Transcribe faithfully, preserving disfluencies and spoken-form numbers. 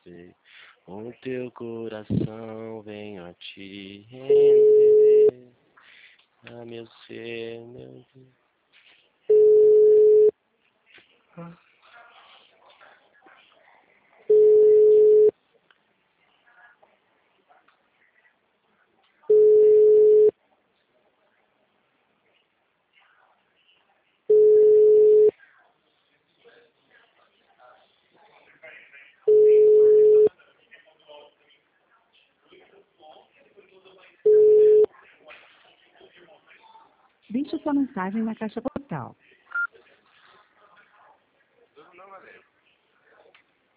você. Com teu coração venho a te render. Ah, meu ser, meu Deus. Deixe sua mensagem na caixa postal.